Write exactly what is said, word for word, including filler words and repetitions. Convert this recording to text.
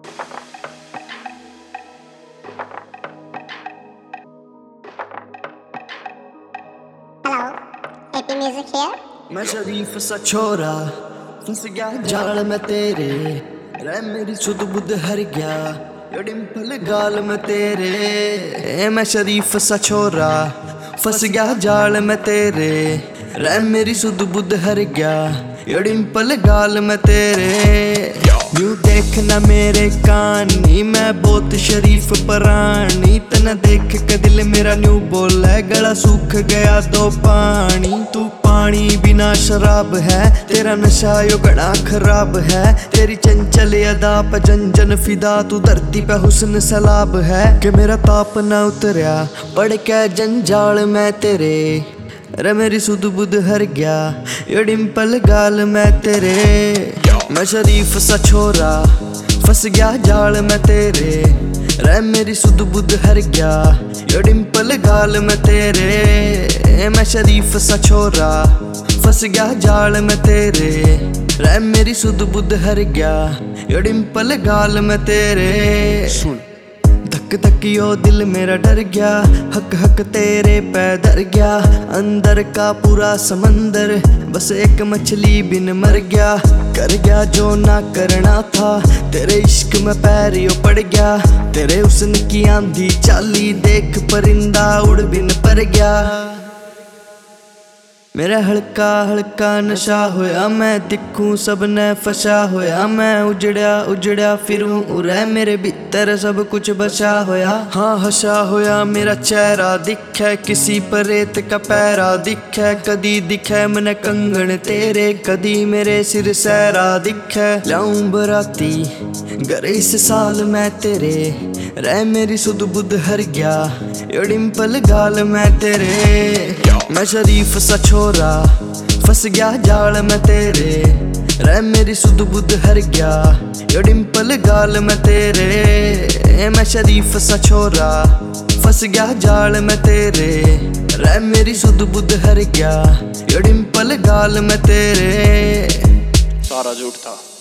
Hello, Happy Music here. मैं शरीफ सा छोरा फंस गया जाल में तेरे, रे मेरी सुध बुध हर गया यो डिम्पल गाल में तेरे। ए मैं शरीफ सा छोरा फंस गया जाल में तेरे, रे मेरी सुध बुध हर गया यो डिम्पल गाल में तेरे। यूं देखना मेरे कानी मैं बहुत शरीफ प्राणी, तना देख के दिल मेरा न्यू बोला गला सूख गया दो पानी। तू पानी बिना शराब है, तेरा नशा यो गड़ा खराब है, तेरी चंचल अदा पे जन जन फिदा, तू धरती पे हुस्न सलाब है कि मेरा ताप ना उतरया पड़ के जंजाल में तेरे। रे मेरी सुध बुध हर गया यो डिम्पल गाल में तेरे। मैं शरीफ सा छोरा फंस गया जाल में तेरे, रे मेरी सुध बुध हर गया यो डिम्पल गाल में तेरे। मैं शरीफ सा छोरा फंस गया जाल में तेरे, रे मेरी सुध बुध हर गया यो डिम्पल गाल में तेरे। सुन धक धक यो दिल मेरा डर गया, हक हक तेरे पे डर गया, अंदर का पूरा समंदर बस एक मछली बिन मर गया। कर गया जो ना करना था, तेरे इश्क में पैर यो पड़ गया, तेरे हुस्न की आंधी चाली देख परिंदा उड़ बिन पर गया। मेरा हल्का हल्का नशा होया मैं दिखूं सबने फसा होया, मैं उजड़या उजड़या फिरूं उरे मेरे भीतर सब कुछ बसा होया। हाँ हसा होया मेरा चेहरा दिखे किसी परेत का पैरा दिखे, कदी दिखे मने कंगन तेरे कदी मेरे सिर सहरा दिखे। लाऊं बराती घर इस साल मैं तेरे, रे मेरी सुध बुध हर गया यो डिम्पल गाल में तेरे। मैं शरीफ सा छोरा फंस गया जाल में तेरे, रे मेरी सुध बुध हर गया यो डिम्पल गाल में तेरे। मैं शरीफ सा छोरा फंस गया जाल में तेरे, रे मेरी सुध बुध हर गया यो डिम्पल गाल में तेरे। सारा झूठ था।